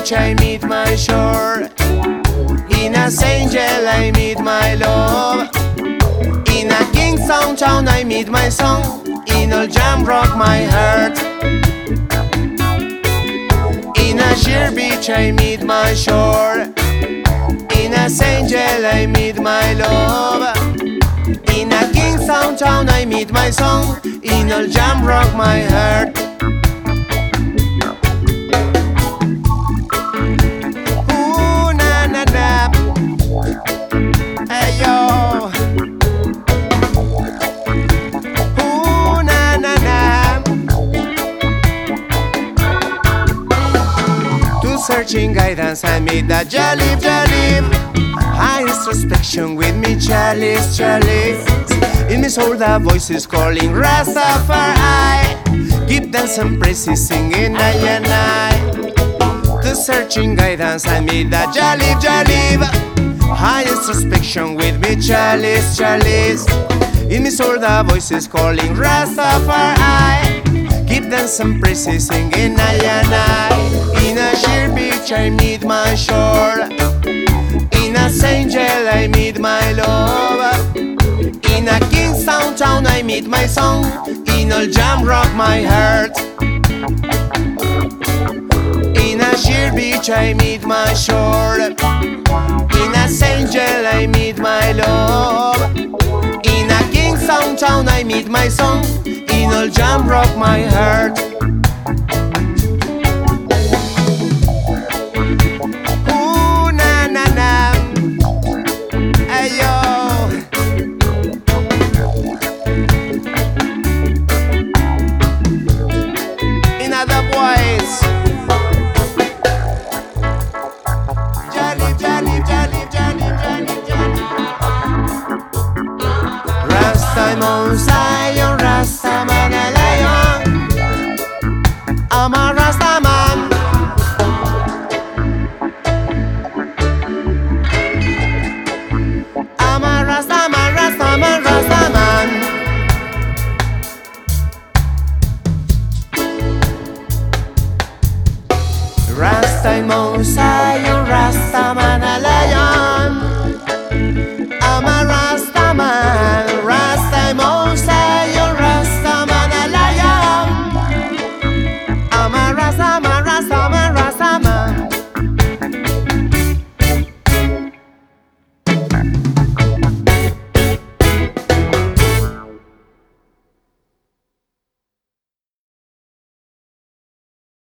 beach I meet my shore. In a St. Angel I meet my love. In a Kingston town I meet my song. In Old Jamrock my heart. In a sheer beach I meet my shore. In a St. Angel I meet my love. In a Kingston town I meet my song. In Old Jamrock my heart. Ooh na na na, hey yo. Ooh na na na. To searching guidance I meet the Jalib Jalib. High introspection with me chalice chalice. In me soul the voice is calling Rastafari. Give them some praises singing I and I. To searching guidance I meet the Jalib Jalib. High introspection with me chalice chalice. In me soul the voice is calling Rastafari. Give them some praises singing I and I. In a sheer beach I meet my shore. In a St. Angel I meet my love. In a Kingston town I meet my song. In Old Jamrock my heart. In a sheer beach I meet my shore. In a St. Angel I meet my love. In a Kingston town I meet my song. In Old Jamrock my heart. Ooh na na na, hey yo. In other boys, Jalib Jalib Jalib Jalib Jalib Jalib. Rasta on side.